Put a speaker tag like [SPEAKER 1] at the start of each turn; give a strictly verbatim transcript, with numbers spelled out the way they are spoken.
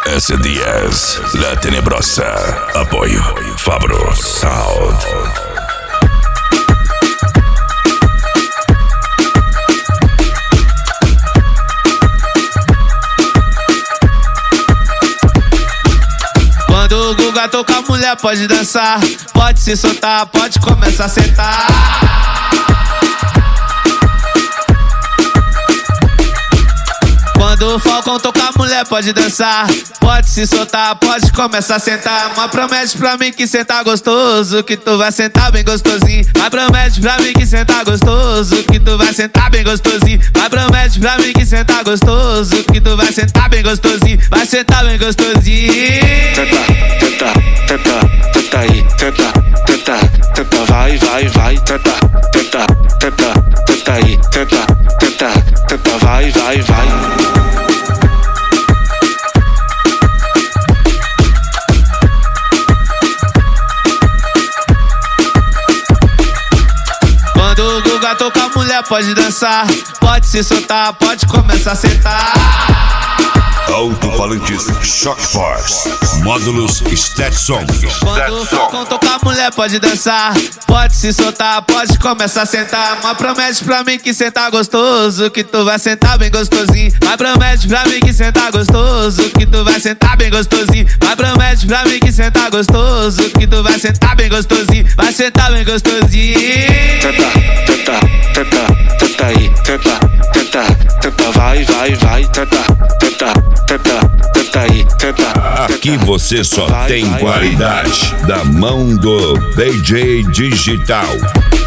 [SPEAKER 1] S diez, La Tenebrosa. Apoio Fabro Sound.
[SPEAKER 2] Quando o Guga tocar, mulher pode dançar, pode se soltar, pode começar a sentar. Quando o Falcão tocar, mulher pode dançar, pode se soltar, pode começar a sentar. Mas promete pra mim que sentar gostoso, que tu vai sentar bem gostosinho. Mas promete pra mim que sentar gostoso, que tu vai sentar bem gostosinho. Mas promete pra mim que sentar gostoso, que tu vai sentar bem gostosinho. Vai sentar bem gostosinho.
[SPEAKER 3] Tenta, tenta, tenta, tenta aí, tenta, tenta, tenta, vai, vai, vai, tenta, tenta, tenta, tenta aí, tenta, tenta, tenta, vai, vai, vai.
[SPEAKER 2] Quando o Guga tocar, mulher pode dançar, pode se soltar, pode começar a sentar.
[SPEAKER 1] Alto-falantes Shock Force. Módulos Stetson.
[SPEAKER 2] Quando o Falcão tocar, mulher pode dançar, pode se soltar, pode começar a sentar. Mas promete pra mim que sentar gostoso, que tu vai sentar bem gostosinho. Mas promete pra mim que sentar gostoso, que tu vai sentar bem gostosinho. Mas promete pra mim que sentar gostoso, que tu vai sentar bem gostosinho. Vai sentar bem gostosinho.
[SPEAKER 3] Tenta, tenta, tenta, tenta aí, tenta, tenta, tenta, vai, vai, vai, tenta, tenta, tenta, tenta aí, tenta.
[SPEAKER 1] Aqui você só tem qualidade da mão do D J Digital.